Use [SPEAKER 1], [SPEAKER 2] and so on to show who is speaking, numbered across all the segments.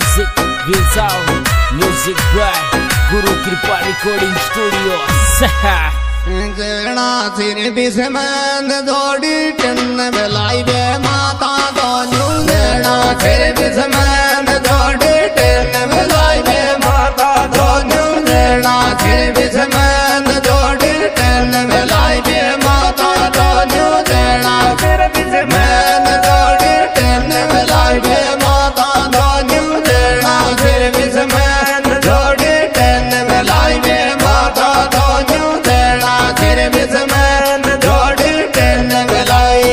[SPEAKER 1] music will sound music by Guru Kripa Recording Studios.
[SPEAKER 2] जणा सिर बिस्मंद दौड़ी टन मिलाई बे माता दोनों जणा सिर बिस्मंद दौड़ी टन मिलाई बे माता दोनों जणा सिर बिस्मंद दौड़ी टन मिलाई बे माता दोनों जणा सिर बिस्मंद दौड़ी टन मिलाई बे माता दोनों जणा सिर बिस्मंद दौड़ी टन मिलाई बे माता दोनों जणा सिर बिस्मंद दौड़ी टन मिलाई।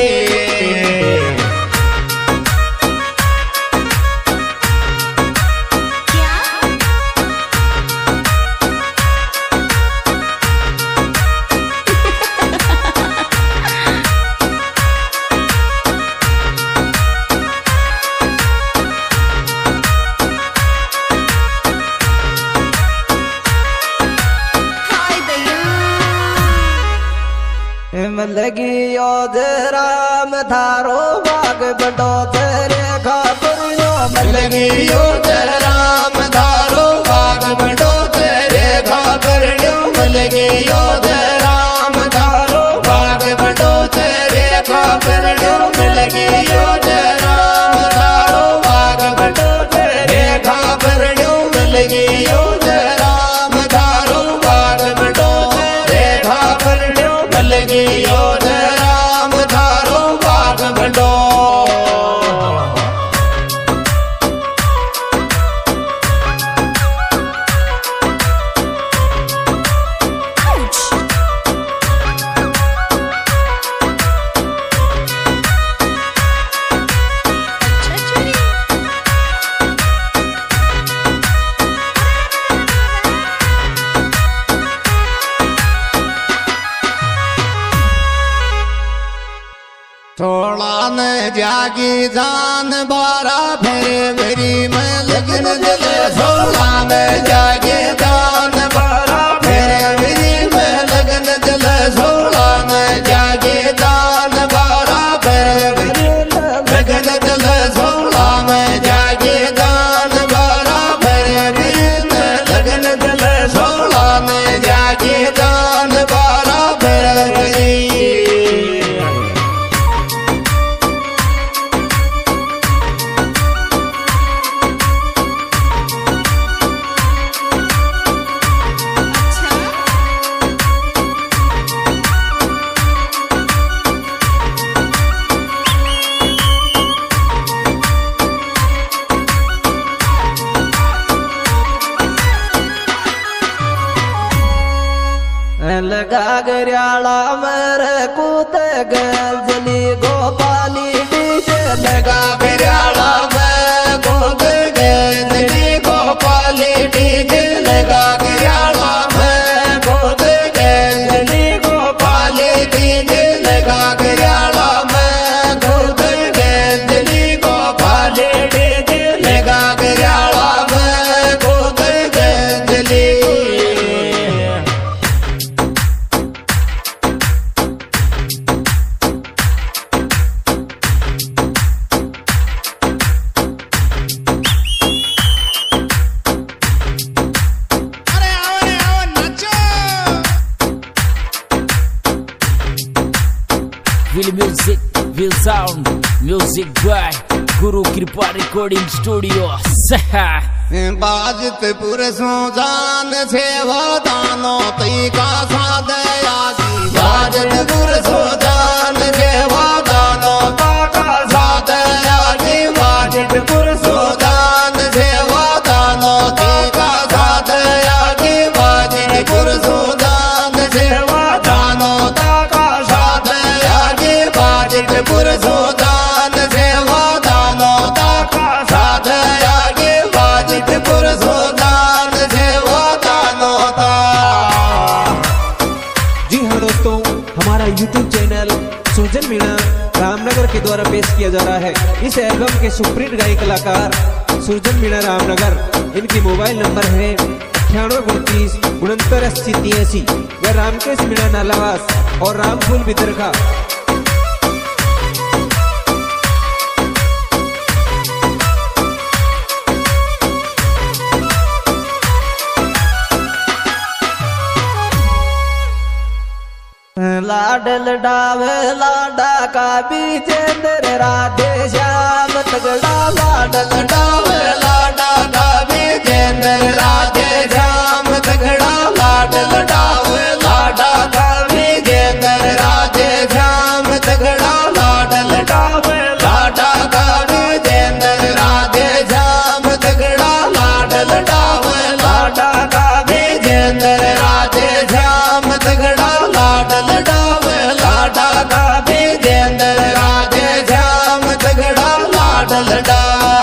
[SPEAKER 3] लगी योद राम थारो बाग बड़ो तेरे खापुरियो
[SPEAKER 2] लगी योद राम थारो बाग बड़ो तेरे खापुरियो लगी योद राम थारो बाग बड़ो तेरे खापुरियो लगी योद राम थारो बाग बड़ो तेरे खापुरियो लगी योद राम थारो बाग बड़ो तेरे खापुरियो लगी योद राम थारो बाग बड़ो। थोड़ा न जागी जान बारा फिर मेरी में लगन जले थोड़ा न जागी जान बारा फिर मेरी में लगन जले थोड़ा न जागी जान बारा फिर लगन जले थोड़ा न जागी जान बारा फिर मेरी में लगन जले थोड़ा न जागी जान बारा फिर
[SPEAKER 3] लगा गरियाला मेरे कूद गल जली गोपाली डीजे
[SPEAKER 2] लगा गरियाला में कूद गल जली गोपाली डीजे लगा गरियाला में कूद गल जली गोपाली डीजे लगा गरियाला में कूद गल जली गोपाली डीजे लगा गरियाला में कूद गल जली।
[SPEAKER 1] Will music will sound music by Guru Kripa Recording Studios.
[SPEAKER 2] बाजत पुरसों जान सेवा दानो तई का सादया की बाजत पुरसों जान सेवा दानो का सादया की बाजत पुरसों जान सेवा दानो तई का सादया की बाजत पुरसों जान सेवा दानो का सादया की बाजत पुरसों जान सेवा दानो का सादया की बाजत पुरसों दान सेवा दानो ता।
[SPEAKER 4] जी हाँ दोस्तों, हमारा YouTube चैनल सुरजन मीणा रामनगर के द्वारा पेश किया जा रहा है। इस एल्बम के सुप्रीत गायक कलाकार सुरजन मीणा रामनगर, इनकी मोबाइल नंबर है 9829 69 80 83। वह रामकेश मीणा नालावास और रामफूल बितरखा।
[SPEAKER 3] लाडल डावे लाडा का बीजेंद्र राधे श्याम तगड़ा लाडल
[SPEAKER 2] डावे लाडा का बीजेंद्र राधे श्याम तगड़ा लाडल डावे लाडा का बीजेंद्र राधे श्याम तगड़ा लाडल डावे लाडा का बीजेंद्र राधे श्याम तगड़ा लाडल डावे लाडा का बीजेंद्र राधे श्याम तगड़ा लाडल डावे लाडा का बीजेंद्र राधे श्याम तगड़ा लाडल डा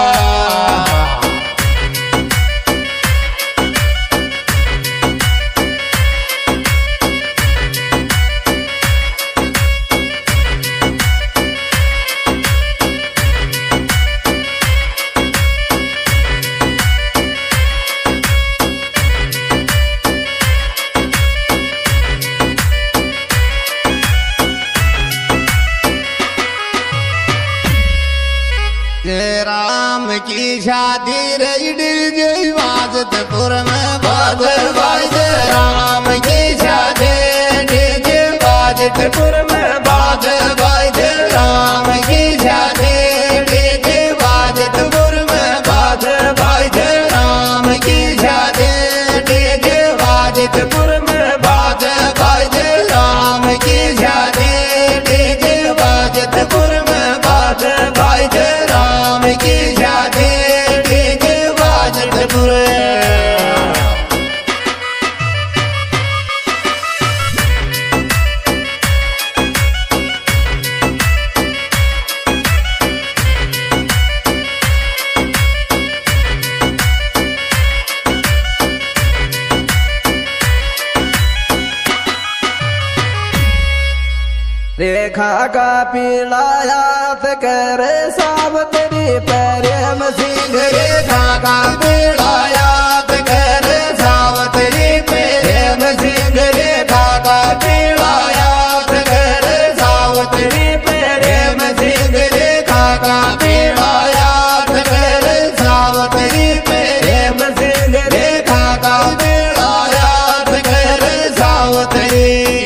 [SPEAKER 2] जय राम की शादी रही जय वाजतपुर में बादल भाई जय राम की शादी डीजे वाजतपुर में बादल भाई जय राम की शादी डीजे वाजतपुर में बादल भाई जय राम की शादी डीजे वाजतपुर में बादल भाई जय राम की शादी डीजे वाजतपुर में बादल भाई जय राम की शादी डीजे वाजतपुर
[SPEAKER 3] रेखा का पीलायात करे सावतरी प्रेम सिंह
[SPEAKER 2] रेखा का पीड़ा याद कर सावतरी प्रेम सिंह रेखा का पीड़ा याद कर सावतरी प्रेम सिंह रेखा का पीड़ा याद कर सावतरी प्रेम सिंह रेखा का पीड़ा याद कर सावतरी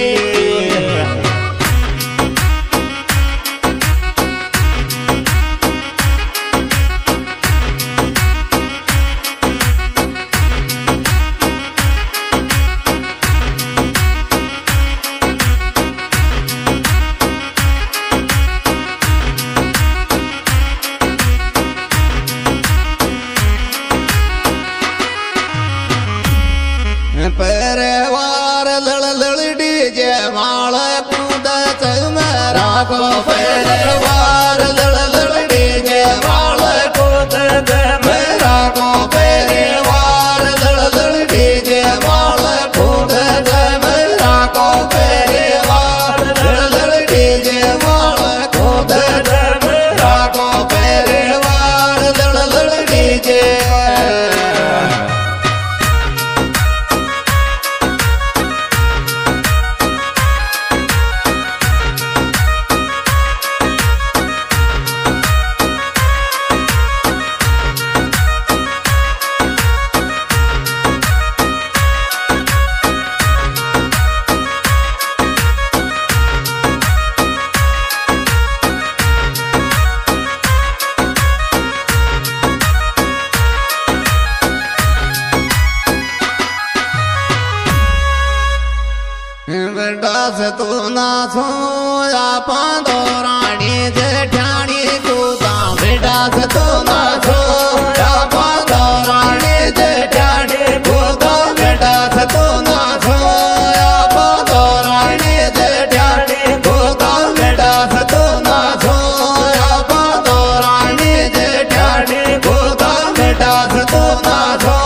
[SPEAKER 2] परवार लड़ लड़ डीजे माल कूद मेरा को परवार लड़ लड़ डीजे माल कूद मेरा को परवार लड़ लड़ डीजे माल कूद मेरा को परवार लड़ लड़ डीजे माल कूद मेरा को परवार लड़ लड़ डीजे बेटा से तू ना सोया पांदो रानी जेठानी कूदा बेटा से तू ना सोया पांदो रानी जेठानी कूदा बेटा से तू ना सोया पांदो रानी जेठानी कूदा बेटा से तू ना सोया पांदो रानी जेठानी कूदा बेटा से तू ना